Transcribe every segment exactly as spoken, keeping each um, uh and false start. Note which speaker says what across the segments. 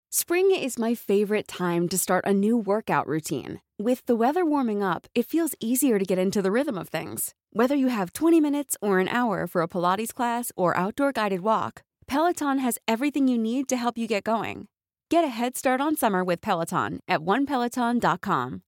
Speaker 1: Spring is my favorite time to start a new workout routine. With the weather warming up, it feels easier to get into the rhythm of things. Whether you have twenty minutes or an hour for a Pilates class or outdoor guided walk, Peloton has everything you need to help you get going. Get a head start on summer with Peloton at one peloton dot com.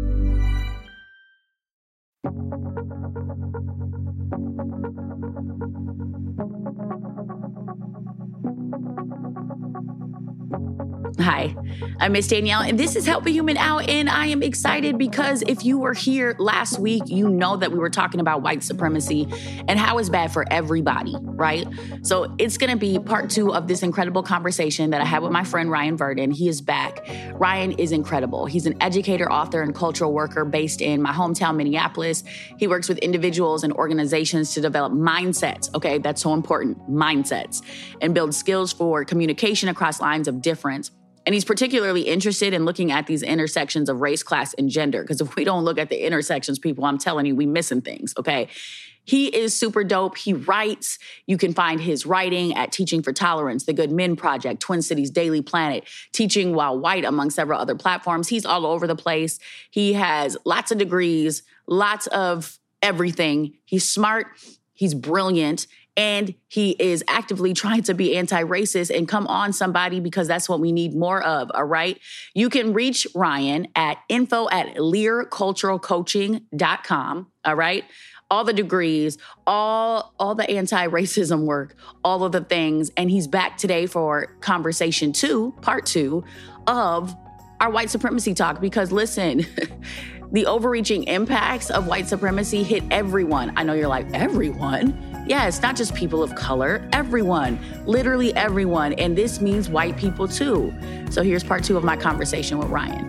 Speaker 2: Hi, I'm Miss Danielle, and this is Help a Human Out, and I am excited because if you were here last week, you know that we were talking about white supremacy and how it's bad for everybody, right? So it's going to be part two of this incredible conversation that I had with my friend Ryan Verdon. He is back. Ryan is incredible. He's an educator, author, and cultural worker based in my hometown, Minneapolis. He works with individuals and organizations to develop mindsets, okay? That's so important, mindsets, and build skills for communication across lines of difference. And he's particularly interested in looking at these intersections of race, class, and gender. Because if we don't look at the intersections, people, I'm telling you, we missing things, okay? He is super dope. He writes. You can find his writing at Teaching for Tolerance, The Good Men Project, Twin Cities Daily Planet, Teaching While White, among several other platforms. He's all over the place. He has lots of degrees, lots of everything. He's smart. He's brilliant. And he is actively trying to be anti-racist and come on somebody because that's what we need more of, all right? You can reach Ryan at info at lear cultural coaching dot com, all right? All the degrees, all, all the anti-racism work, all of the things. And he's back today for conversation two, part two of our white supremacy talk because listen, the overreaching impacts of white supremacy hit everyone. I know you're like, everyone? Yeah, it's not just people of color, everyone, literally everyone. And this means white people too. So here's part two of my conversation with Ryan.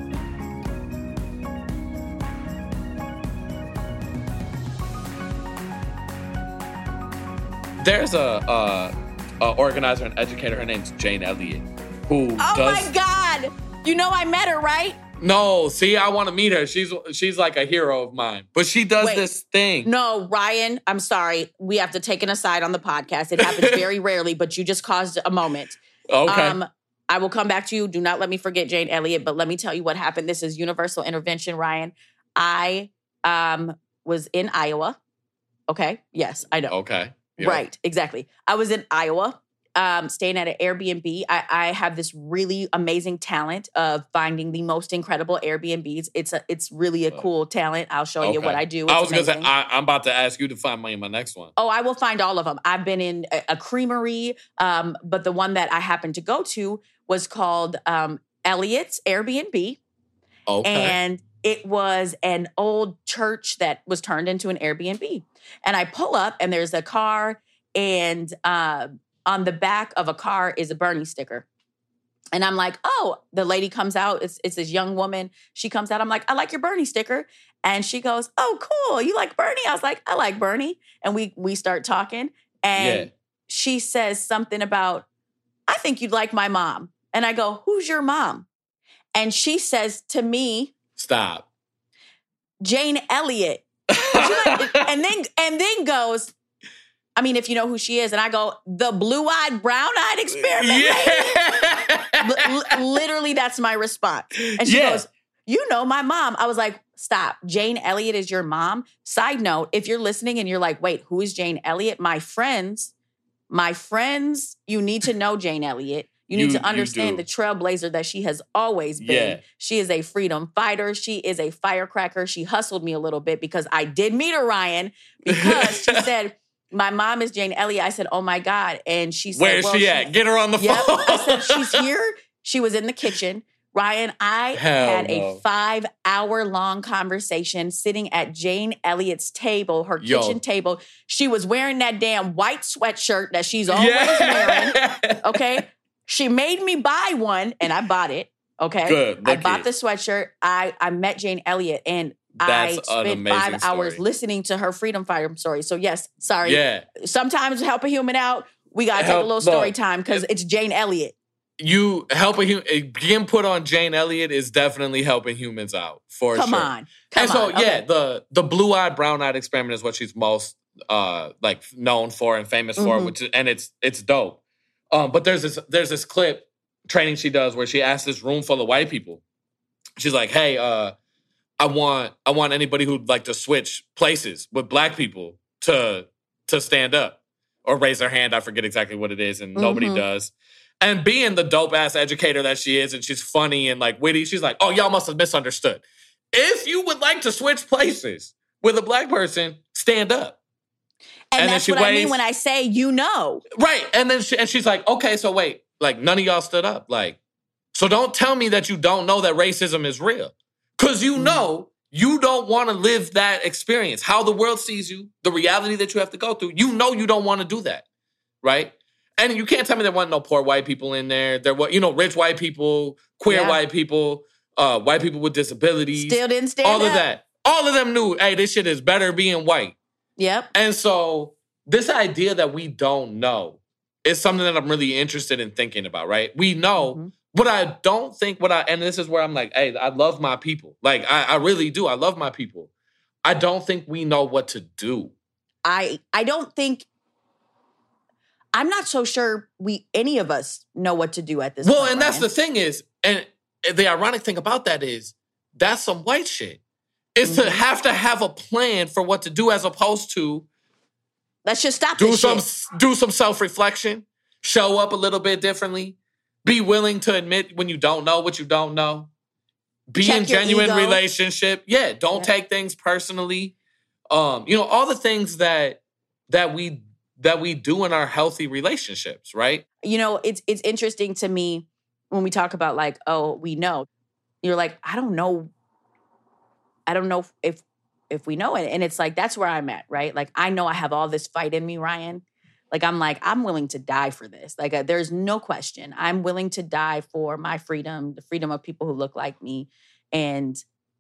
Speaker 3: There's a, a, a organizer and educator, her name's Jane Elliott, who
Speaker 2: Oh
Speaker 3: does...
Speaker 2: my God! You know I met her, right?
Speaker 3: No, see, I want to meet her. She's she's like a hero of mine. But she does
Speaker 2: Wait,
Speaker 3: this thing.
Speaker 2: No, Ryan, I'm sorry. We have to take an aside on the podcast. It happens very rarely, but you just caused a moment.
Speaker 3: Okay.
Speaker 2: Um, I will come back to you. Do not let me forget Jane Elliott, but let me tell you what happened. This is universal intervention, Ryan. I um, was in Iowa. Okay. Yes, I know.
Speaker 3: Okay. Yep.
Speaker 2: Right. Exactly. I was in Iowa. Um, staying at an Airbnb. I, I have this really amazing talent of finding the most incredible Airbnbs. It's a, it's really a cool talent. I'll show
Speaker 3: okay.
Speaker 2: you what I do. It's
Speaker 3: I was going to say,
Speaker 2: amazing.
Speaker 3: I, I'm about to ask you to find me in my next one.
Speaker 2: Oh, I will find all of them. I've been in a, a creamery, um, but the one that I happened to go to was called um, Elliott's Airbnb.
Speaker 3: Okay.
Speaker 2: And it was an old church that was turned into an Airbnb. And I pull up and there's a car and uh, on the back of a car is a Bernie sticker. And I'm like, oh, the lady comes out. It's, it's this young woman. She comes out. I'm like, I like your Bernie sticker. And she goes, oh, cool. You like Bernie? I was like, I like Bernie. And we we start talking. And
Speaker 3: Yeah.
Speaker 2: she says something about, I think you'd like my mom. And I go, who's your mom? And she says to me,
Speaker 3: Stop.
Speaker 2: Jane Elliott. Like, and then and then goes, I mean, if you know who she is. And I go, the blue-eyed, brown-eyed experiment.
Speaker 3: Yeah.
Speaker 2: L- l- literally, that's my response. And she
Speaker 3: Yeah.
Speaker 2: goes, you know my mom. I was like, stop. Jane Elliott is your mom? Side note, if you're listening and you're like, wait, who is Jane Elliott? My friends, my friends, you need to know Jane Elliott. You need
Speaker 3: You-
Speaker 2: to understand
Speaker 3: you
Speaker 2: the trailblazer that she has always been.
Speaker 3: Yeah.
Speaker 2: She is a freedom fighter. She is a firecracker. She hustled me a little bit because I did meet her, Ryan, because she said, my mom is Jane Elliott. I said, oh my God. And she said,
Speaker 3: Where is
Speaker 2: well,
Speaker 3: she at? Get her on the
Speaker 2: Yep.
Speaker 3: phone.
Speaker 2: I said, she's here. She was in the kitchen. Ryan, I
Speaker 3: Hell
Speaker 2: had
Speaker 3: no.
Speaker 2: a five hour long conversation sitting at Jane Elliott's table, her
Speaker 3: Yo.
Speaker 2: kitchen table. She was wearing that damn white sweatshirt that she's always
Speaker 3: Yeah.
Speaker 2: wearing. Okay. She made me buy one and I bought it. Okay.
Speaker 3: Good.
Speaker 2: I
Speaker 3: Look
Speaker 2: bought
Speaker 3: it.
Speaker 2: the sweatshirt. I, I met Jane Elliott and
Speaker 3: That's an
Speaker 2: I spent
Speaker 3: amazing
Speaker 2: five hours
Speaker 3: story.
Speaker 2: listening to her freedom fighter story. So yes, sorry.
Speaker 3: Yeah.
Speaker 2: Sometimes help a human out. We got to take a
Speaker 3: Help-
Speaker 2: little story
Speaker 3: look,
Speaker 2: time because it's Jane Elliott.
Speaker 3: You helping hum- getting put on Jane Elliott is definitely helping humans out for
Speaker 2: Come
Speaker 3: sure.
Speaker 2: on. Come
Speaker 3: and so
Speaker 2: on.
Speaker 3: yeah,
Speaker 2: Okay.
Speaker 3: the the blue-eyed, brown-eyed experiment is what she's most uh like known for and famous for,
Speaker 2: Mhm.
Speaker 3: which is, and it's it's dope. Um, but there's this there's this clip training she does where she asks this room full of white people. She's like, hey, uh, I want I want anybody who'd like to switch places with black people to to stand up or raise their hand. I forget exactly what it is, and mm-hmm. nobody does. And being the dope-ass educator that she is, and she's funny and like witty, she's like, oh, y'all must have misunderstood. If you would like to switch places with a black person, stand up.
Speaker 2: And, and that's what waves, I mean when I say you know.
Speaker 3: Right. And then she, and she's like, okay, so wait, like none of y'all stood up. Like, so don't tell me that you don't know that racism is real. Because you know you don't want to live that experience. How the world sees you, the reality that you have to go through. You know you don't want to do that, right? And you can't tell me there wasn't no poor white people in there. There were, you know, rich white people, queer yeah. white people, uh, white people with disabilities.
Speaker 2: Still didn't stand
Speaker 3: All
Speaker 2: up.
Speaker 3: of that. All of them knew, hey, this shit is better being white.
Speaker 2: Yep.
Speaker 3: And so this idea that we don't know is something that I'm really interested in thinking about, right? We know, mm-hmm. but I don't think what I, and this is where I'm like, hey, I love my people. Like, I, I really do. I love my people. I don't think we know what to do.
Speaker 2: I I don't think, I'm not so sure we, any of us know what to do at this
Speaker 3: well,
Speaker 2: point.
Speaker 3: Well, and
Speaker 2: Ryan.
Speaker 3: that's the thing is, and the ironic thing about that is, that's some white shit. It's mm-hmm. to have to have a plan for what to do as opposed to
Speaker 2: let's just stop
Speaker 3: do
Speaker 2: this
Speaker 3: some
Speaker 2: shit.
Speaker 3: do some self-reflection, show up a little bit differently, be willing to admit when you don't know what you don't know, be
Speaker 2: Check
Speaker 3: in genuine
Speaker 2: ego.
Speaker 3: relationship. Yeah, don't yeah. take things personally. Um, you know, all the things that that we that we do in our healthy relationships, right?
Speaker 2: You know, it's it's interesting to me when we talk about like, oh, we know. You're like, I don't know. I don't know if if we know it. And it's like, that's where I'm at, right? Like, I know I have all this fight in me, Ryan. Like, I'm like, I'm willing to die for this. Like, uh, there's no question. I'm willing to die for my freedom, the freedom of people who look like me. And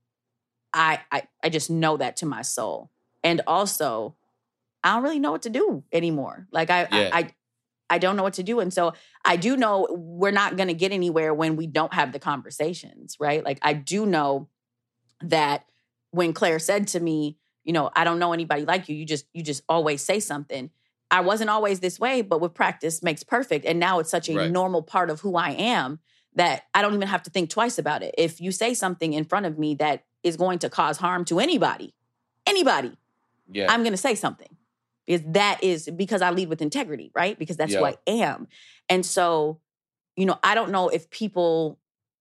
Speaker 2: I I, I just know that to my soul. And also, I don't really know what to do anymore. Like, I, yeah. I, I I don't know what to do. And so I do know we're not going to get anywhere when we don't have the conversations, right? Like, I do know that when Claire said to me, you know, I don't know anybody like you. You just, you just always say something. I wasn't always this way, but with practice makes perfect. And now it's such a right. normal part of who I am that I don't even have to think twice about it. If you say something in front of me that is going to cause harm to anybody, anybody, yeah. I'm going to say something. Because that is, because I lead with integrity, right? Because that's yeah. who I am. And so, you know, I don't know if people,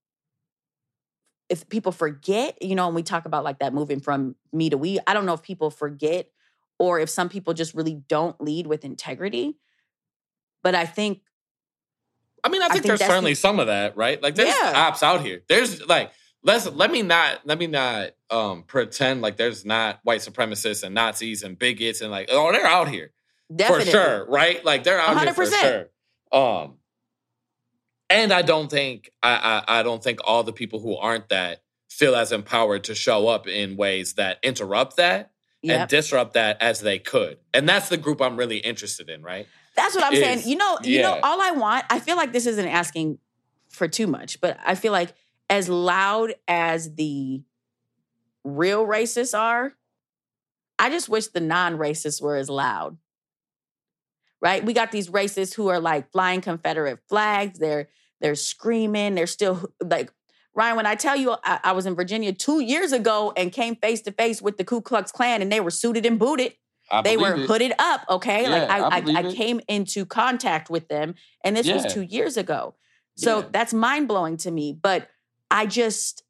Speaker 2: if people forget, you know, when we talk about like that moving from me to we, I don't know if people forget or if some people just really don't lead with integrity. But I think.
Speaker 3: I mean, I think, I think there's certainly the, some of that, right? Like there's yeah. ops out here. There's like, let's, let me not, let me not um, pretend like there's not white supremacists and Nazis and bigots and like, oh, they're out here. Definitely. For sure, right? Like they're out one hundred percent here for sure. Um, And I don't think I, I I don't think all the people who aren't that feel as empowered to show up in ways that interrupt that yep. and disrupt that as they could. And that's the group I'm really interested in, right?
Speaker 2: That's what I'm Is, saying. You know, you yeah. know, all I want, I feel like this isn't asking for too much, but I feel like as loud as the real racists are, I just wish the non-racists were as loud. Right? We got these racists who are like flying Confederate flags. They're they're screaming. They're still like, Ryan, when I tell you I, I was in Virginia two years ago and came face to face with the Ku Klux Klan and they were suited and booted.
Speaker 3: I
Speaker 2: they were
Speaker 3: it.
Speaker 2: hooded up, okay?
Speaker 3: Yeah,
Speaker 2: like I
Speaker 3: I,
Speaker 2: I, I came into contact with them and this yeah. was two years ago. So yeah. that's mind-blowing to me. But I just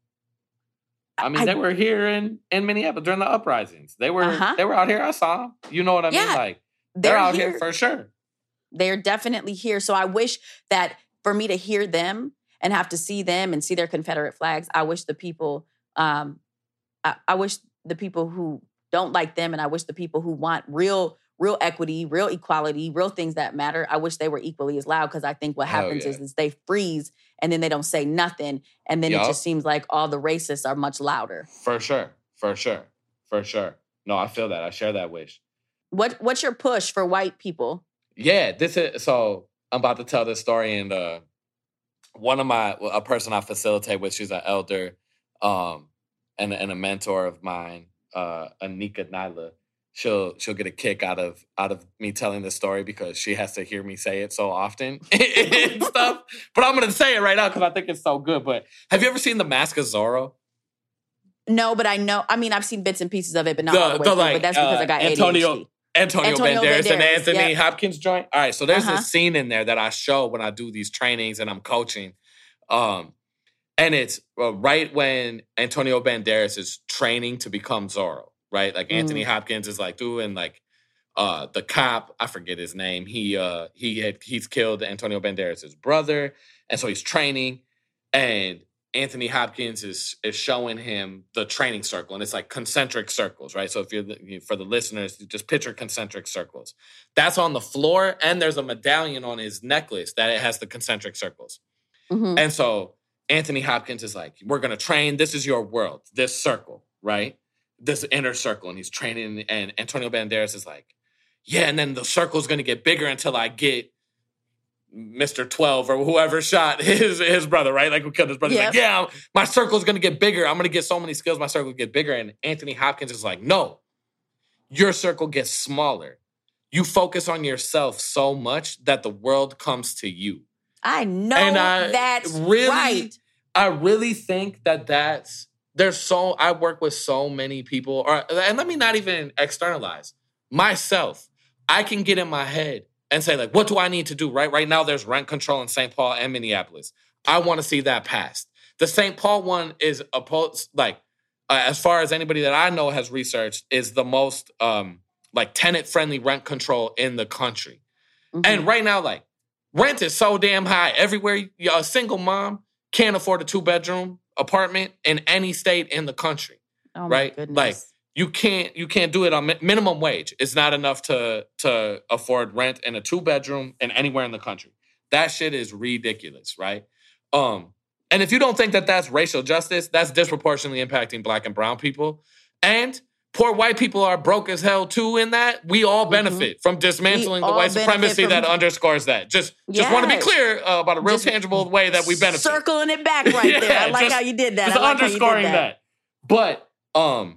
Speaker 3: I mean, I, they were here in, in Minneapolis during the uprisings. They were uh-huh. they were out here. I saw them. You know what I
Speaker 2: yeah.
Speaker 3: mean? Like They're, they're out here. here for sure.
Speaker 2: They're definitely here. So I wish that for me to hear them and have to see them and see their Confederate flags, I wish the people, um, I, I wish the people who don't like them and I wish the people who want real, real equity, real equality, real things that matter, I wish they were equally as loud because I think what happens yeah. is, is they freeze and then they don't say nothing. And then yep. it just seems like all the racists are much louder.
Speaker 3: For sure. For sure. For sure. No, I feel that. I share that wish.
Speaker 2: What What's your push for white people?
Speaker 3: Yeah, this is so. I'm about to tell this story, and uh, one of my a person I facilitate with, she's an elder, um, and and a mentor of mine, uh, Anika Nyla. she'll she'll get a kick out of out of me telling this story because she has to hear me say it so often and stuff. But I'm gonna say it right now because I think it's so good. But have you ever seen The Mask of Zorro?
Speaker 2: No, but I know. I mean, I've seen bits and pieces of it, but not the, all the way the, through. Like, but that's because uh, I got
Speaker 3: Antonio,
Speaker 2: A D H D.
Speaker 3: Antonio, Antonio Banderas, Banderas and Anthony yep. Hopkins joint. All right, so there's uh-huh. this scene in there that I show when I do these trainings and I'm coaching. Um, and it's uh, right when Antonio Banderas is training to become Zorro, right? Like mm. Anthony Hopkins is like doing like uh, the cop, I forget his name. He uh, he had he's killed Antonio Banderas' brother, and so he's training, and Anthony Hopkins is is showing him the training circle, and it's like concentric circles, right? So if you're for the listeners, you just picture concentric circles. That's on the floor, and there's a medallion on his necklace that it has the concentric circles. Mm-hmm. And so Anthony Hopkins is like, "We're gonna train. This is your world. This circle, right? This inner circle." And he's training, and Antonio Banderas is like, "Yeah." And then the circle's gonna get bigger until I get Mister twelve or whoever shot his his brother, right? Like who killed his brother. Yep. Like, yeah, my circle's going to get bigger. I'm going to get so many skills, my circle will get bigger. And Anthony Hopkins is like, no, your circle gets smaller. You focus on yourself so much that the world comes to you.
Speaker 2: I know and I that's
Speaker 3: really,
Speaker 2: right.
Speaker 3: I really think that that's, there's so, I work with so many people, or and let me not even externalize. Myself, I can get in my head and say, like, what do I need to do, right? Right now, there's rent control in Saint Paul and Minneapolis. I want to see that passed. The Saint Paul one is, opposed, like, uh, as far as anybody that I know has researched, is the most, um, like, tenant-friendly rent control in the country. Mm-hmm. And right now, like, rent is so damn high. Everywhere, a single mom can't afford a two-bedroom apartment in any state in the country,
Speaker 2: oh
Speaker 3: right?
Speaker 2: My goodness.
Speaker 3: Like, You can't you can't do it on mi- minimum wage. It's not enough to to afford rent in a two bedroom and anywhere in the country. That shit is ridiculous, right? Um, and if you don't think that that's racial justice, that's disproportionately impacting Black and brown people. And poor white people are broke as hell too. In that, we all benefit mm-hmm. from dismantling we the white supremacy from... that underscores that. Just yes. just want to be clear uh, about a real just
Speaker 2: tangible
Speaker 3: way that we benefit.
Speaker 2: Circling it back right yeah, there. I like just, how you did that.
Speaker 3: Just
Speaker 2: I like
Speaker 3: underscoring
Speaker 2: how you did that.
Speaker 3: that. But um.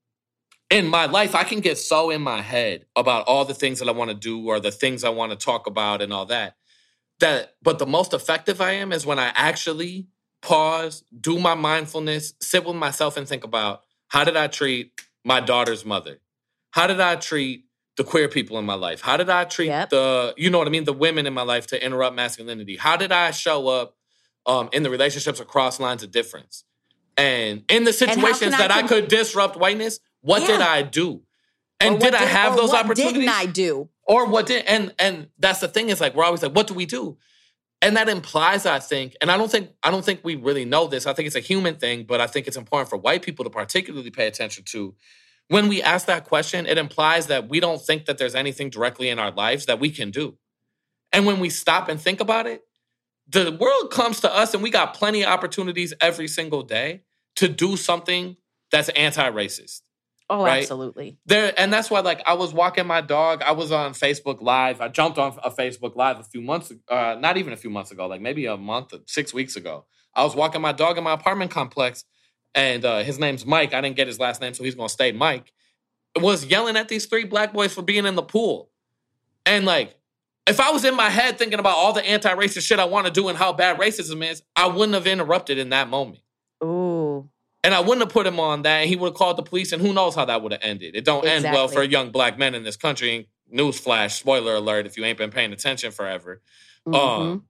Speaker 3: in my life, I can get so in my head about all the things that I want to do or the things I want to talk about and all that, that, but the most effective I am is when I actually pause, do my mindfulness, sit with myself and think about, how did I treat my daughter's mother? How did I treat the queer people in my life? How did I treat yep. the, you know what I mean, the women in my life to interrupt masculinity? How did I show up um, in the relationships across lines of difference? And in the situations that I, com- I could disrupt whiteness, what yeah. did I do? And did, did I have those
Speaker 2: what
Speaker 3: opportunities?
Speaker 2: Didn't I do?
Speaker 3: Or what did, and and that's the thing is like, we're always like, what do we do? And that implies, I think, and I don't think, I don't think we really know this. I think it's a human thing, but I think it's important for white people to particularly pay attention to. When we ask that question, it implies that we don't think that there's anything directly in our lives that we can do. And when we stop and think about it, the world comes to us and we got plenty of opportunities every single day to do something that's anti-racist.
Speaker 2: Oh,
Speaker 3: right?
Speaker 2: Absolutely.
Speaker 3: There, and that's why, like, I was walking my dog. I was on Facebook Live. I jumped on a Facebook Live a few months ago, uh, not even a few months ago, like maybe a month, six weeks ago. I was walking my dog in my apartment complex, and uh, his name's Mike. I didn't get his last name, so he's going to stay Mike. Was yelling at these three black boys for being in the pool. And, like, if I was in my head thinking about all the anti-racist shit I want to do and how bad racism is, I wouldn't have interrupted in that moment.
Speaker 2: Ooh.
Speaker 3: And I wouldn't have put him on that, and he would have called the police, and who knows how that would have ended. It don't exactly. end well for young black men in this country. Newsflash, spoiler alert, if you ain't been paying attention forever. Mm-hmm. Um,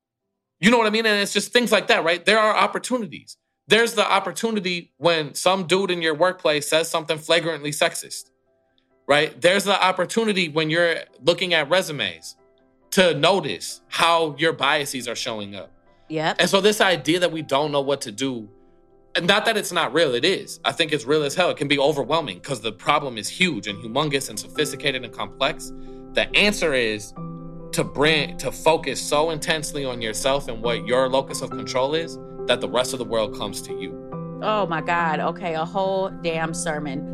Speaker 3: you know what I mean? And it's just things like that, right? There are opportunities. There's the opportunity when some dude in your workplace says something flagrantly sexist, right? There's the opportunity when you're looking at resumes to notice how your biases are showing up.
Speaker 2: Yep.
Speaker 3: And so this idea that we don't know what to do, and not that it's not real, it is. I think it's real as hell. It can be overwhelming because the problem is huge and humongous and sophisticated and complex. The answer is to bring, to focus so intensely on yourself and what your locus of control is that the rest of the world comes to you.
Speaker 2: Oh my God. Okay, a whole damn sermon.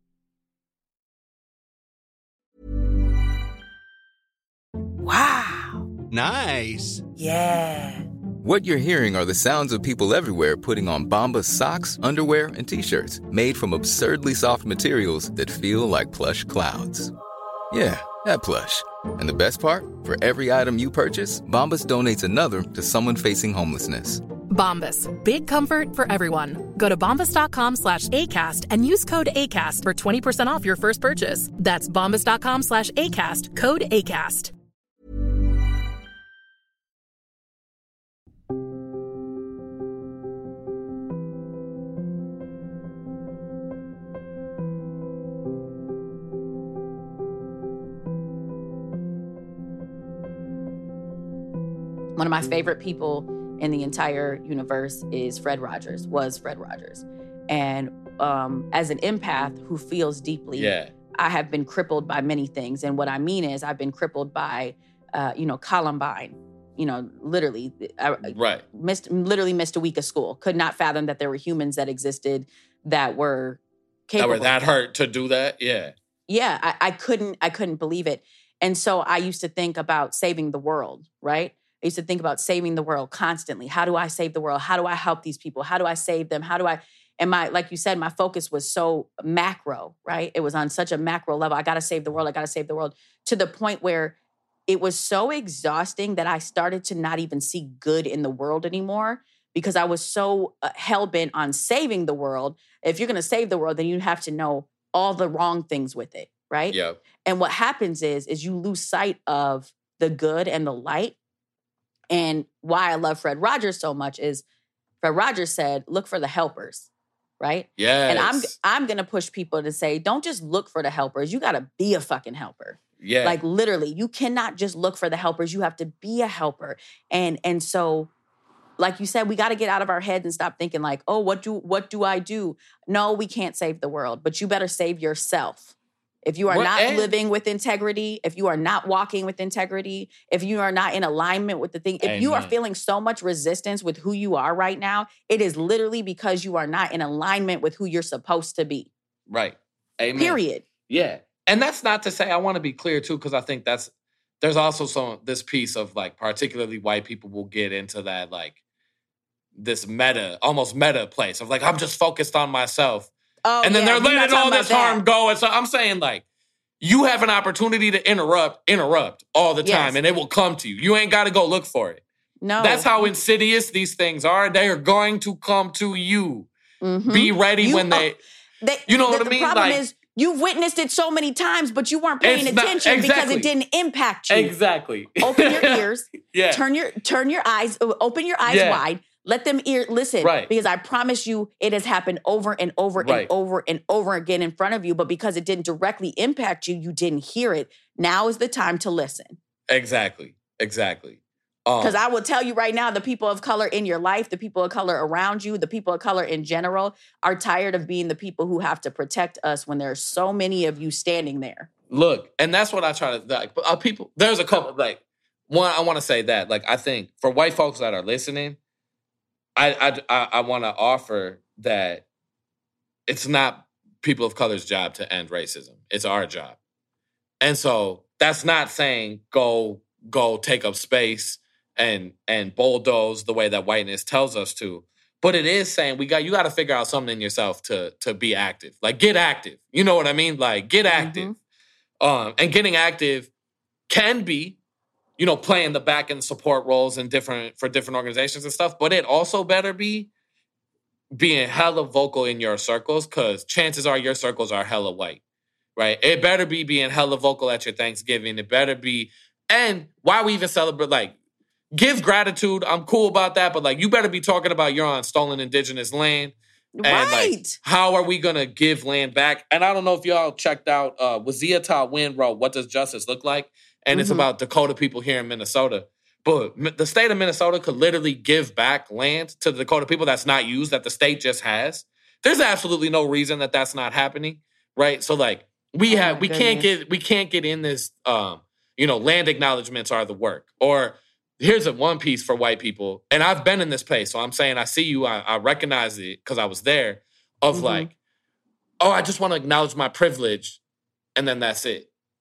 Speaker 4: Wow. Nice.
Speaker 5: Yeah.
Speaker 6: What you're hearing are the sounds of people everywhere putting on Bombas socks, underwear, and T-shirts made from absurdly soft materials that feel like plush clouds. Yeah, that plush. And the best part? For every item you purchase, Bombas donates another to someone facing homelessness.
Speaker 7: Bombas. Big comfort for everyone. Go to bombas.com slash ACAST and use code ACAST for twenty percent off your first purchase. That's bombas.com slash ACAST. Code ACAST.
Speaker 2: One of my favorite people in the entire universe is Fred Rogers, was Fred Rogers. And um, as an empath who feels deeply,
Speaker 3: yeah.
Speaker 2: I have been crippled by many things. And what I mean is I've been crippled by, uh, you know, Columbine, you know, literally. I,
Speaker 3: right.
Speaker 2: Missed, literally missed a week of school. Could not fathom that there were humans that existed that were capable.
Speaker 3: That were that hurt to do that? Yeah.
Speaker 2: Yeah, I, I couldn't, I couldn't believe it. And so I used to think about saving the world, right? I used to think about saving the world constantly. How do I save the world? How do I help these people? How do I save them? How do I, and my, like you said, my focus was so macro, right? It was on such a macro level. I got to save the world. I got to save the world, to the point where it was so exhausting that I started to not even see good in the world anymore, because I was so uh, hell-bent on saving the world. If you're going to save the world, then you have to know all the wrong things with it, right?
Speaker 3: Yeah.
Speaker 2: And what happens is, is you lose sight of the good and the light. And why I love Fred Rogers so much is Fred Rogers said, look for the helpers, right?
Speaker 3: Yes.
Speaker 2: And I'm I'm going to push people to say, don't just look for the helpers. You got to be a fucking helper.
Speaker 3: Yeah.
Speaker 2: Like literally, you cannot just look for the helpers. You have to be a helper. And and so, like you said, we got to get out of our heads and stop thinking like, oh, what do what do I do? No, we can't save the world, but you better save yourself. If you are
Speaker 3: what,
Speaker 2: not
Speaker 3: and-
Speaker 2: living with integrity, if you are not walking with integrity, if you are not in alignment with the thing, if
Speaker 3: Amen.
Speaker 2: you are feeling so much resistance with who you are right now, it is literally because you are not in alignment with who you're supposed to be.
Speaker 3: Right. Amen.
Speaker 2: Period.
Speaker 3: Yeah. And that's not to say, I want to be clear too, because I think that's, there's also some, this piece of like, particularly white people will get into that, like this meta, almost meta place of like, I'm just focused on myself.
Speaker 2: Oh,
Speaker 3: and then
Speaker 2: yeah,
Speaker 3: they're letting all this harm go. And so I'm saying, like, you have an opportunity to interrupt, interrupt all the time,
Speaker 2: yes.
Speaker 3: and it will come to you. You ain't got to go look for it.
Speaker 2: No.
Speaker 3: That's how insidious these things are. They are going to come to you.
Speaker 2: Mm-hmm.
Speaker 3: Be ready
Speaker 2: you,
Speaker 3: when they,
Speaker 2: they,
Speaker 3: you know
Speaker 2: the,
Speaker 3: what I mean?
Speaker 2: The problem
Speaker 3: like,
Speaker 2: is you've witnessed it so many times, but you weren't paying
Speaker 3: not,
Speaker 2: attention
Speaker 3: exactly.
Speaker 2: because it didn't impact you.
Speaker 3: Exactly.
Speaker 2: Open your ears.
Speaker 3: yeah.
Speaker 2: Turn your turn your eyes. Open your eyes
Speaker 3: yeah.
Speaker 2: wide. Let them ear listen,
Speaker 3: right.
Speaker 2: because I promise you it has happened over and over
Speaker 3: right.
Speaker 2: and over and over again in front of you. But because it didn't directly impact you, you didn't hear it. Now is the time to listen.
Speaker 3: Exactly. Exactly.
Speaker 2: Because um, I will tell you right now, the people of color in your life, the people of color around you, the people of color in general are tired of being the people who have to protect us when there are so many of you standing there.
Speaker 3: Look, and that's what I try to, like, uh, people, there's a couple, like, one, I want to say that, like, I think for white folks that are listening, I I I want to offer that it's not people of color's job to end racism. It's our job. And so that's not saying go go take up space and and bulldoze the way that whiteness tells us to. But it is saying we got you got to figure out something in yourself to to be active. Like get active. You know what I mean? Like get active. Mm-hmm. Um, and getting active can be, you know, playing the back end support roles in different for different organizations and stuff, but it also better be being hella vocal in your circles, because chances are your circles are hella white, right? It better be being hella vocal at your Thanksgiving. It better be, and why we even celebrate, like, give gratitude. I'm cool about that, but like, you better be talking about you're on stolen indigenous land. And
Speaker 2: right.
Speaker 3: like, how are we gonna give land back? And I don't know if y'all checked out uh Wazia Wynn wrote What Does Justice Look Like? And mm-hmm. it's about Dakota people here in Minnesota. But the state of Minnesota could literally give back land to the Dakota people that's not used, that the state just has. There's absolutely no reason that that's not happening, right? So like we oh have, we goodness. can't get, we can't get in this, um, you know, land acknowledgements are the work. Or here's a one piece for white people, and I've been in this place, so I'm saying I see you, I, I recognize it because I was there. Of mm-hmm. like, oh, I just want to acknowledge my privilege, and then that's it. Like,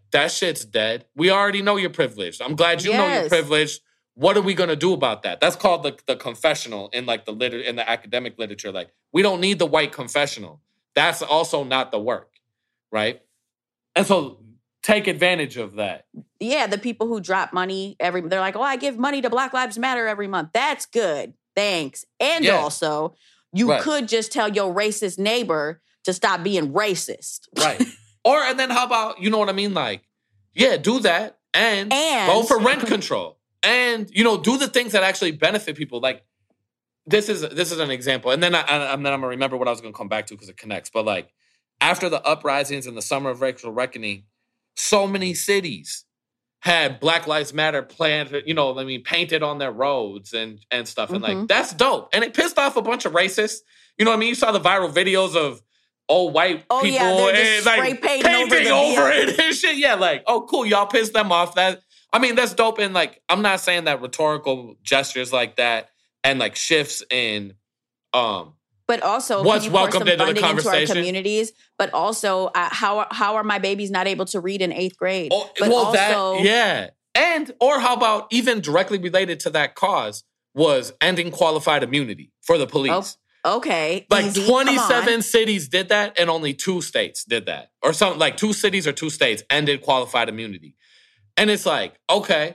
Speaker 3: that shit's dead. We already know you're privileged. I'm glad you yes. know you're privileged. What are we gonna do about that? That's called the, the confessional in like the liter- in the academic literature. Like, we don't need the white confessional. That's also not the work, right? And so take advantage of that.
Speaker 2: Yeah, the people who drop money every they're like, oh, I give money to Black Lives Matter every month. That's good. Thanks. And yeah. also, you right. could just tell your racist neighbor to stop being racist.
Speaker 3: Right. Or, and then how about, you know what I mean? Like, yeah, do that and, and vote for rent control. And, you know, do the things that actually benefit people. Like, this is this is an example. And then, I, I, and then I'm going to remember what I was going to come back to because it connects. But, like, after the uprisings and the Summer of Racial Reckoning, so many cities had Black Lives Matter planted, you know, I mean, painted on their roads and, and stuff. And, mm-hmm. like, that's dope. And it pissed off a bunch of racists. You know what I mean? You saw the viral videos of old white
Speaker 2: oh,
Speaker 3: people
Speaker 2: yeah, and,
Speaker 3: like, painting over, over it and shit. Yeah, like, oh, cool, y'all pissed them off. That I mean, that's dope. And, like, I'm not saying that rhetorical gestures like that and, like, shifts in um,
Speaker 2: but also
Speaker 3: what's welcomed into the conversation
Speaker 2: into our communities. But also, uh, how how are my babies not able to read in eighth grade?
Speaker 3: Oh,
Speaker 2: but
Speaker 3: well,
Speaker 2: also,
Speaker 3: that yeah, and or how about even directly related to that cause was ending qualified immunity for the police.
Speaker 2: Oh, okay,
Speaker 3: like
Speaker 2: easy.
Speaker 3: twenty-seven cities did that, and only two states did that, or something like two cities or two states ended qualified immunity. And it's like, okay,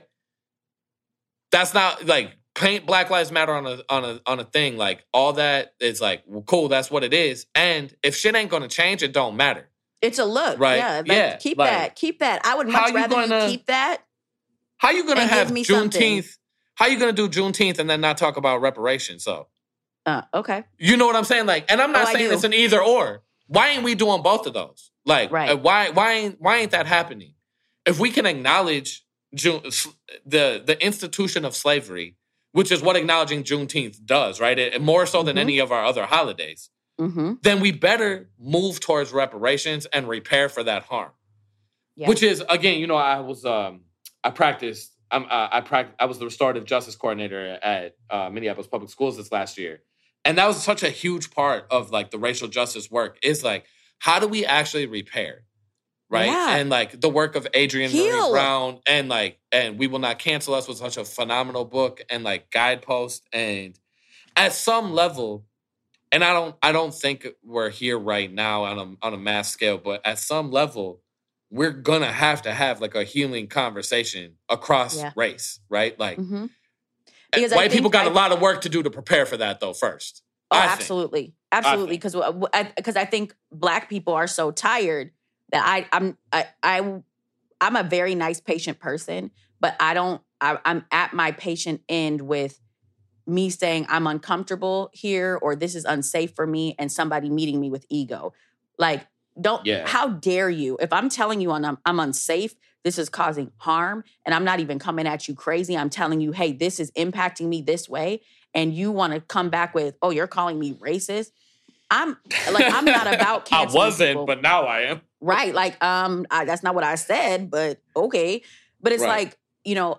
Speaker 3: that's not like paint Black Lives Matter on a on a on a thing. Like, all that is like, well, cool, that's what it is. And if shit ain't gonna change, it don't matter.
Speaker 2: It's a look,
Speaker 3: right?
Speaker 2: Yeah, like,
Speaker 3: yeah.
Speaker 2: Keep
Speaker 3: like,
Speaker 2: that, keep that. I would much rather you, gonna, you keep that.
Speaker 3: How you gonna have Juneteenth? Something. How you gonna do Juneteenth and then not talk about reparations? So,
Speaker 2: uh, okay,
Speaker 3: you know what I'm saying? Like, and I'm not oh, saying it's an either or. Why ain't we doing both of those? Like, right. uh, why why ain't why ain't that happening? If we can acknowledge June, the the institution of slavery, which is what acknowledging Juneteenth does, right? It, more so than mm-hmm. any of our other holidays, mm-hmm. then we better move towards reparations and repair for that harm. Yeah. Which is, again, you know, I was, um, I practiced, I'm, uh, I practiced, I was the restorative justice coordinator at uh, Minneapolis Public Schools this last year. And that was such a huge part of, like, the racial justice work is, like, how do we actually repair? Right. Yeah. And like the work of Adrienne Maree Brown and like, and We Will Not Cancel Us was such a phenomenal book and like guidepost. And at some level, and I don't, I don't think we're here right now on a, on a mass scale, but at some level, we're going to have to have like a healing conversation across yeah. race. Right. Like mm-hmm. white people got I, a lot of work to do to prepare for that though first.
Speaker 2: Oh, I absolutely. Think. Absolutely. Because I, because I think Black people are so tired that I, I'm I, I I'm a very nice patient person, but I don't I, I'm at my patient end with me saying I'm uncomfortable here or this is unsafe for me and somebody meeting me with ego. Like, don't yeah. how dare you? If I'm telling you I'm, I'm unsafe, this is causing harm, and I'm not even coming at you crazy. I'm telling you, hey, this is impacting me this way, and you want to come back with, oh, you're calling me racist? I'm like, I'm not about canceling
Speaker 3: I wasn't,
Speaker 2: people.
Speaker 3: But now I am.
Speaker 2: Right. Like, um, I, that's not what I said, but okay. But it's right. like, you know,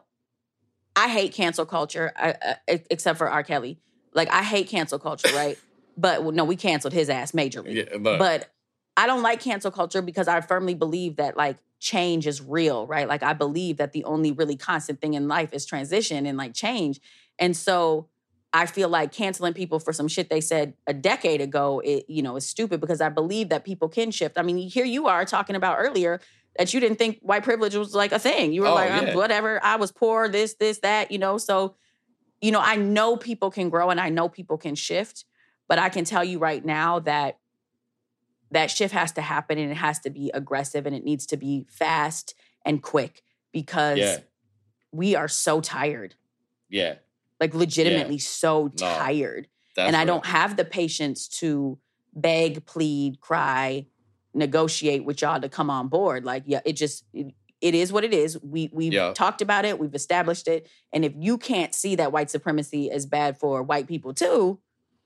Speaker 2: I hate cancel culture, I, uh, except for R. Kelly. Like, I hate cancel culture, right? But well, no, we canceled his ass majorly. Yeah, but, but I don't like cancel culture because I firmly believe that, like, change is real, right? Like, I believe that the only really constant thing in life is transition and, like, change. And so I feel like canceling people for some shit they said a decade ago, it, you know, is stupid because I believe that people can shift. I mean, here you are talking about earlier that you didn't think white privilege was like a thing. You were oh, like, yeah. whatever, I was poor, this, this, that, you know. So, you know, I know people can grow and I know people can shift, but I can tell you right now that that shift has to happen and it has to be aggressive and it needs to be fast and quick because yeah. we are so tired.
Speaker 3: Yeah.
Speaker 2: Like, legitimately yeah. so tired. No, and I right. don't have the patience to beg, plead, cry, negotiate with y'all to come on board. Like, yeah, it just, it, it is what it is. We, we've yeah. talked about it. We've established it. And if you can't see that white supremacy is bad for white people too,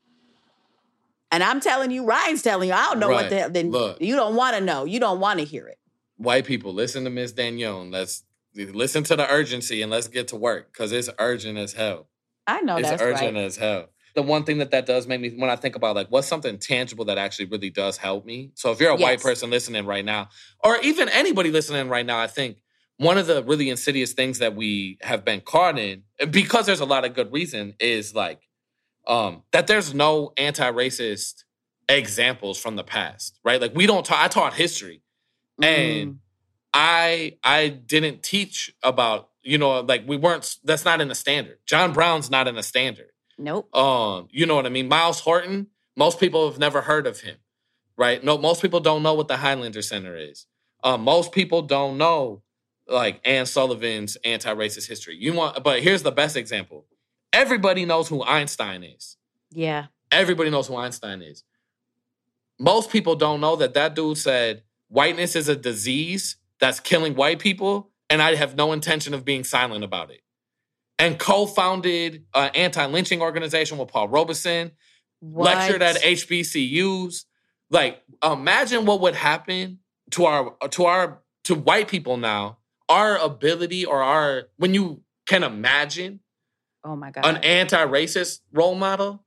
Speaker 2: and I'm telling you, Ryan's telling you, I don't know right. what the hell, then Look, you don't want to know. You don't want to hear it.
Speaker 3: White people, listen to Miss Danielle. Let's listen to the urgency and let's get to work because it's urgent as hell.
Speaker 2: I know
Speaker 3: it's
Speaker 2: that's
Speaker 3: urgent
Speaker 2: right.
Speaker 3: as hell. the one thing that that does make me, when I think about like what's something tangible that actually really does help me. So if you're a yes. white person listening right now, or even anybody listening right now, I think one of the really insidious things that we have been caught in, because there's a lot of good reason, is like um, that there's no anti-racist examples from the past, right? Like we don't talk, I taught history mm. and I I didn't teach about, you know, like we weren't, that's not in the standard. John Brown's not in the standard.
Speaker 2: Nope.
Speaker 3: Um, you know what I mean? Miles Horton, most people have never heard of him, right? No, most people don't know what the Highlander Center is. Um, most people don't know like Anne Sullivan's anti-racist history. You want, but here's the best example. Everybody knows who Einstein is.
Speaker 2: Yeah.
Speaker 3: Everybody knows who Einstein is. Most people don't know that that dude said whiteness is a disease that's killing white people, and I have no intention of being silent about it. And co-founded an anti-lynching organization with Paul Robeson, what? lectured at H B C Us. Like, imagine what would happen to our to our to white people now. Our ability, or our when you can imagine,
Speaker 2: oh my God,
Speaker 3: an anti-racist role model.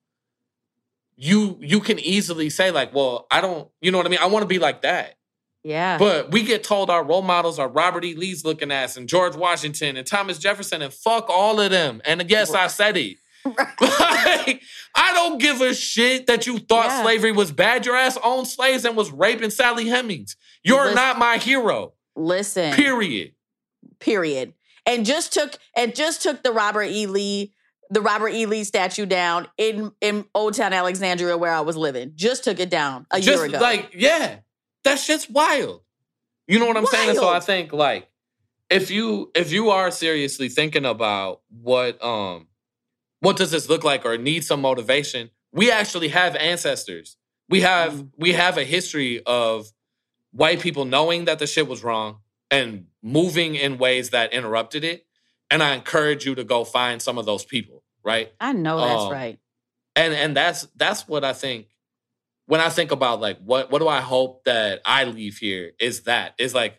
Speaker 3: You you can easily say like, well, I don't, you know what I mean? I want to be like that.
Speaker 2: Yeah.
Speaker 3: But we get told our role models are Robert E. Lee's looking ass and George Washington and Thomas Jefferson, and fuck all of them. And yes, I said it. Right. Like, I don't give a shit that you thought yeah. slavery was bad. Your ass owned slaves and was raping Sally Hemings. You're listen, not my hero.
Speaker 2: Listen.
Speaker 3: Period.
Speaker 2: Period. And just took and just took the Robert E. Lee the Robert E. Lee statue down in, in Old Town Alexandria where I was living. Just took it down a
Speaker 3: Just
Speaker 2: year ago.
Speaker 3: Like, yeah, that shit's wild. You know what I'm wild. saying? So I think, like, if you if you are seriously thinking about what um what does this look like or need some motivation, we actually have ancestors. We have mm. we have a history of white people knowing that the shit was wrong and moving in ways that interrupted it. And I encourage you to go find some of those people, right?
Speaker 2: I know that's um, right.
Speaker 3: And and that's that's what I think when I think about like what what do I hope that I leave here is that is like,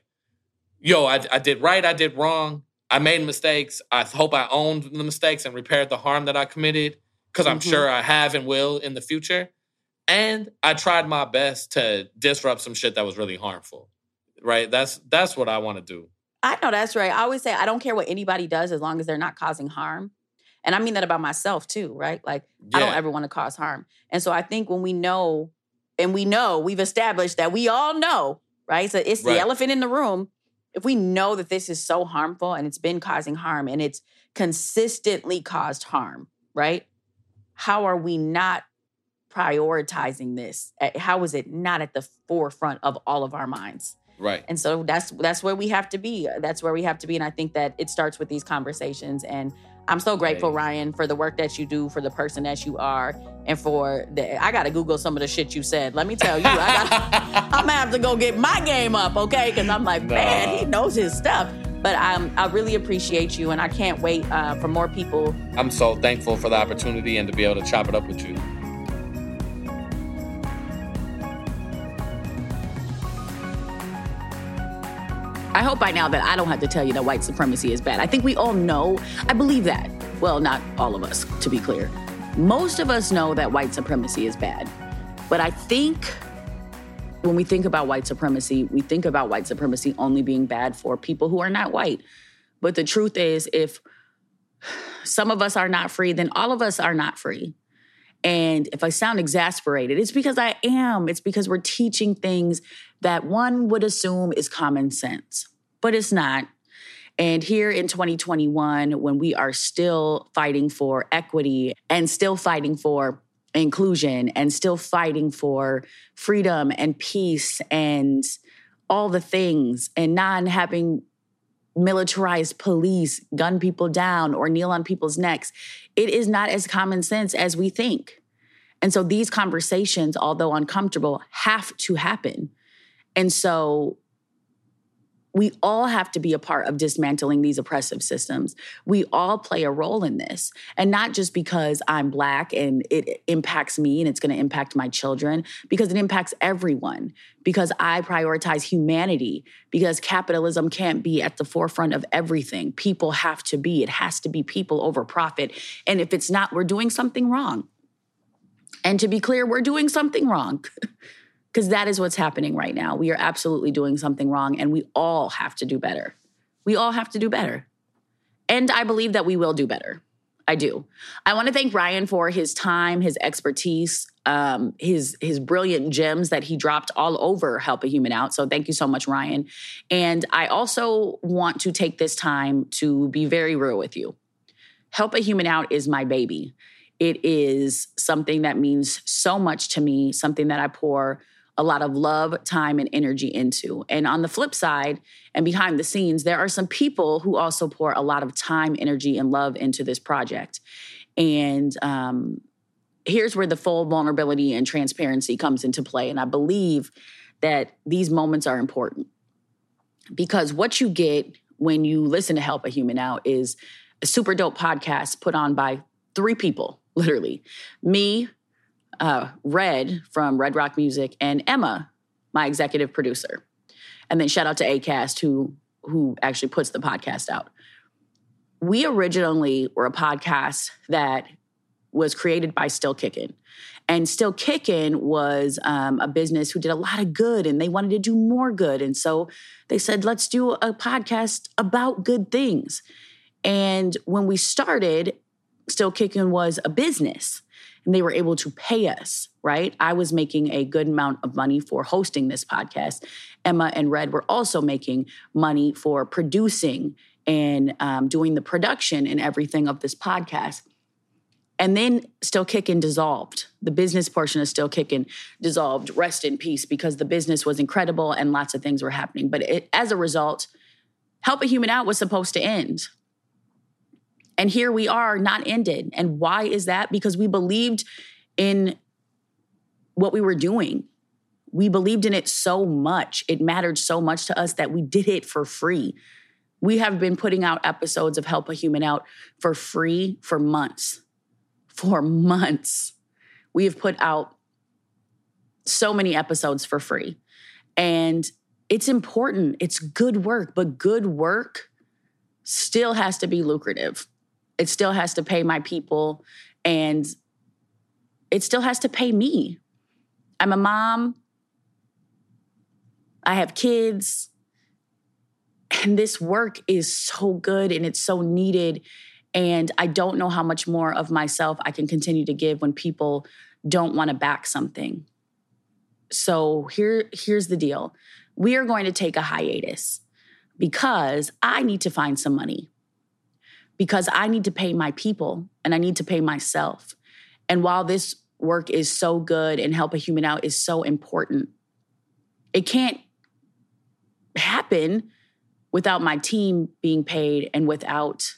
Speaker 3: yo, I, I did right, I did wrong, I made mistakes. I hope I owned the mistakes and repaired the harm that I committed, because I'm mm-hmm. sure I have and will in the future. And I tried my best to disrupt some shit that was really harmful, right? That's that's what I want to do.
Speaker 2: I know that's right. I always say I don't care what anybody does as long as they're not causing harm. And I mean that about myself too, right? Like, yeah. I don't ever want to cause harm. And so I think when we know, and we know, we've established that we all know, right? So it's right. the elephant in the room. If we know that this is so harmful and it's been causing harm and it's consistently caused harm, right? How are we not prioritizing this? How is it not at the forefront of all of our minds?
Speaker 3: Right.
Speaker 2: And so that's that's where we have to be. That's where we have to be. And I think that it starts with these conversations. And I'm so grateful, right. Ryan, for the work that you do, for the person that you are, and for the, I got to Google some of the shit you said. Let me tell you, I gotta, I'm going to have to go get my game up, okay? Because I'm like, no. man, he knows his stuff. But um, I really appreciate you, and I can't wait uh, for more people.
Speaker 3: I'm so thankful for the opportunity and to be able to chop it up with you.
Speaker 2: I hope by now that I don't have to tell you that white supremacy is bad. I think we all know. I believe that. Well, not all of us, to be clear. Most of us know that white supremacy is bad. But I think when we think about white supremacy, we think about white supremacy only being bad for people who are not white. But the truth is, if some of us are not free, then all of us are not free. And if I sound exasperated, it's because I am. It's because we're teaching things that one would assume is common sense, but it's not. And here in twenty twenty-one, when we are still fighting for equity and still fighting for inclusion and still fighting for freedom and peace and all the things, and not having militarized police gun people down or kneel on people's necks, it is not as common sense as we think. And so these conversations, although uncomfortable, have to happen. And so we all have to be a part of dismantling these oppressive systems. We all play a role in this. And not just because I'm Black and it impacts me and it's going to impact my children, because it impacts everyone, because I prioritize humanity, because capitalism can't be at the forefront of everything. People have to be. It has to be people over profit. And if it's not, we're doing something wrong. And to be clear, we're doing something wrong because that is what's happening right now. We are absolutely doing something wrong, and we all have to do better. We all have to do better. And I believe that we will do better. I do. I want to thank Ryan for his time, his expertise, um, his his brilliant gems that he dropped all over Help a Human Out. So thank you so much, Ryan. And I also want to take this time to be very real with you. Help a Human Out is my baby. It is something that means so much to me, something that I pour a lot of love, time, and energy into. And on the flip side, and behind the scenes, there are some people who also pour a lot of time, energy, and love into this project. And um, here's where the full vulnerability and transparency comes into play. And I believe that these moments are important because what you get when you listen to Help a Human Out is a super dope podcast put on by three people, literally. Me, Uh, Red from Red Rock Music, and Emma, my executive producer. And then shout out to Acast, who, who actually puts the podcast out. We originally were a podcast that was created by Still Kickin'. And Still Kickin' was um, a business who did a lot of good, and they wanted to do more good. And so they said, let's do a podcast about good things. And when we started, Still Kickin' was a business. And they were able to pay us, right? I was making a good amount of money for hosting this podcast. Emma and Red were also making money for producing and um, doing the production and everything of this podcast. And then Still Kickin' dissolved. The business portion of Still Kickin' dissolved. Rest in peace, because the business was incredible and lots of things were happening. But it, as a result, Help a Human Out was supposed to end. And here we are, not ended. And why is that? Because we believed in what we were doing. We believed in it so much. It mattered so much to us that we did it for free. We have been putting out episodes of Help a Human Out for free for months. For months. We have put out so many episodes for free. And it's important. It's good work. But good work still has to be lucrative. It still has to pay my people, and it still has to pay me. I'm a mom. I have kids. And this work is so good and it's so needed. And I don't know how much more of myself I can continue to give when people don't want to back something. So here, here's the deal. We are going to take a hiatus because I need to find some money. Because I need to pay my people and I need to pay myself. And while this work is so good and Help a Human Out is so important, it can't happen without my team being paid and without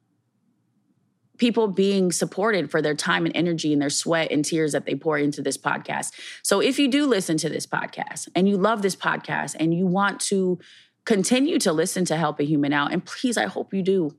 Speaker 2: people being supported for their time and energy and their sweat and tears that they pour into this podcast. So if you do listen to this podcast and you love this podcast and you want to continue to listen to Help a Human Out, and please, I hope you do,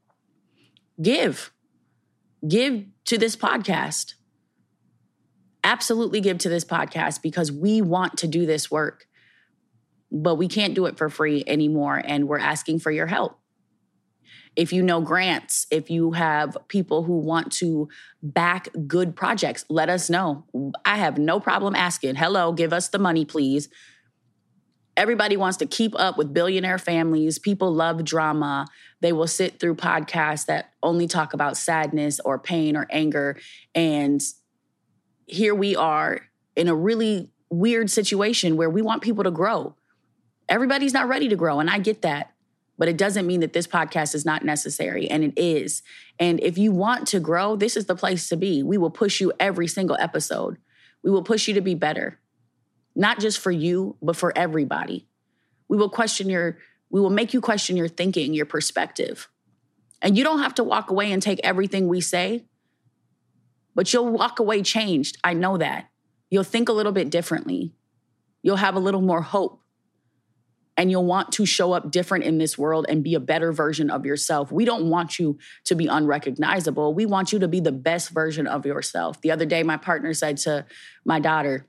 Speaker 2: Give. Give to this podcast. Absolutely give to this podcast because we want to do this work, but we can't do it for free anymore, and we're asking for your help. If you know grants, if you have people who want to back good projects, let us know. I have no problem asking. Hello, give us the money, please. Everybody wants to keep up with billionaire families. People love drama. They will sit through podcasts that only talk about sadness or pain or anger. And here we are in a really weird situation where we want people to grow. Everybody's not ready to grow, and I get that. But it doesn't mean that this podcast is not necessary, and it is. And if you want to grow, this is the place to be. We will push you every single episode. We will push you to be better. Not just for you, but for everybody. We will question your, we will make you question your thinking, your perspective. And you don't have to walk away and take everything we say, but you'll walk away changed. I know that. You'll think a little bit differently. You'll have a little more hope. And you'll want to show up different in this world and be a better version of yourself. We don't want you to be unrecognizable. We want you to be the best version of yourself. The other day, my partner said to my daughter,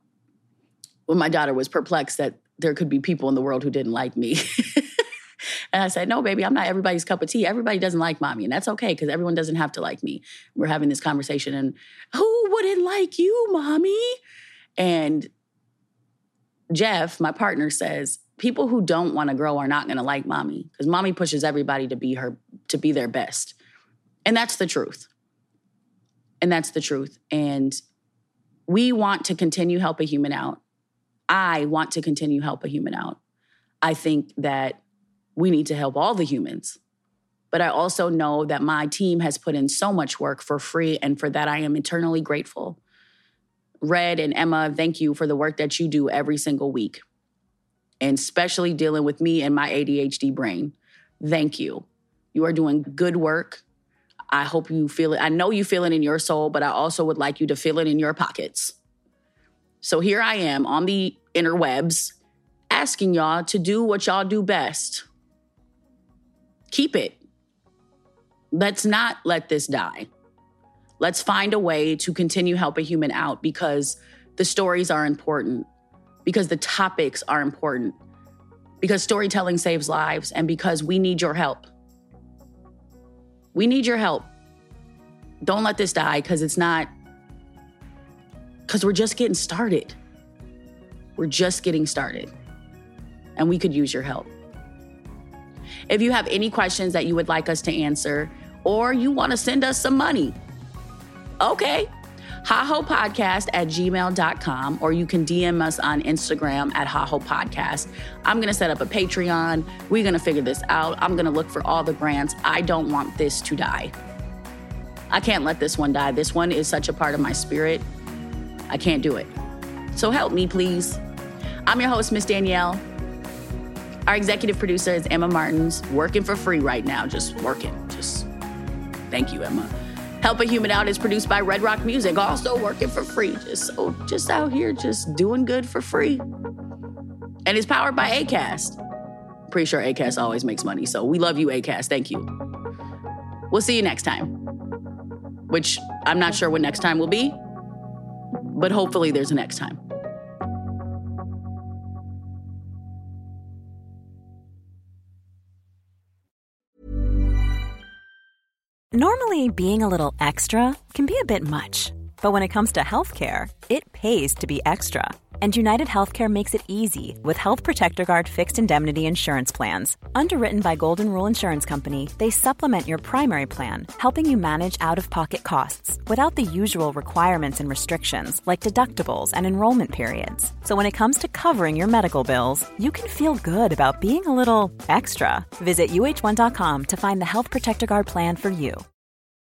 Speaker 2: well, my daughter was perplexed that there could be people in the world who didn't like me. And I said, no, baby, I'm not everybody's cup of tea. Everybody doesn't like mommy, and that's okay because everyone doesn't have to like me. We're having this conversation, and who wouldn't like you, mommy? And Jeff, my partner, says, people who don't want to grow are not going to like mommy because mommy pushes everybody to be her, to be their best. And that's the truth. And that's the truth. And we want to continue help a human out. I want to continue help a human out. I think that we need to help all the humans. But I also know that my team has put in so much work for free, and for that I am eternally grateful. Red and Emma, thank you for the work that you do every single week, and especially dealing with me and my A D H D brain. Thank you. You are doing good work. I hope you feel it. I know you feel it in your soul, but I also would like you to feel it in your pockets. So here I am on the interwebs asking y'all to do what y'all do best. Keep it. Let's not let this die. Let's find a way to continue help a human out because the stories are important, because the topics are important, because storytelling saves lives, and because we need your help. We need your help. Don't let this die because it's not, because we're just getting started. We're just getting started. And we could use your help. If you have any questions that you would like us to answer, or you want to send us some money, okay, hahopodcast at gmail dot com, or you can D M us on Instagram at hahopodcast. I'm going to set up a Patreon. We're going to figure this out. I'm going to look for all the grants. I don't want this to die. I can't let this one die. This one is such a part of my spirit. I can't do it. So help me, please. I'm your host, Miss Danielle. Our executive producer is Emma Martins, working for free right now, just working. Just thank you, Emma. Help a Human Out is produced by Red Rock Music, also working for free. Just so, just out here, just doing good for free. And it's powered by Acast. Pretty sure Acast always makes money, so we love you, Acast. Thank you. We'll see you next time. Which I'm not sure what next time will be, but hopefully there's a next time.
Speaker 4: Normally, being a little extra can be a bit much, but when it comes to healthcare, it pays to be extra. And United Healthcare makes it easy with Health Protector Guard fixed indemnity insurance plans. Underwritten by Golden Rule Insurance Company, they supplement your primary plan, helping you manage out-of-pocket costs without the usual requirements and restrictions like deductibles and enrollment periods. So when it comes to covering your medical bills, you can feel good about being a little extra. Visit U H one dot com to find the Health Protector Guard plan for you.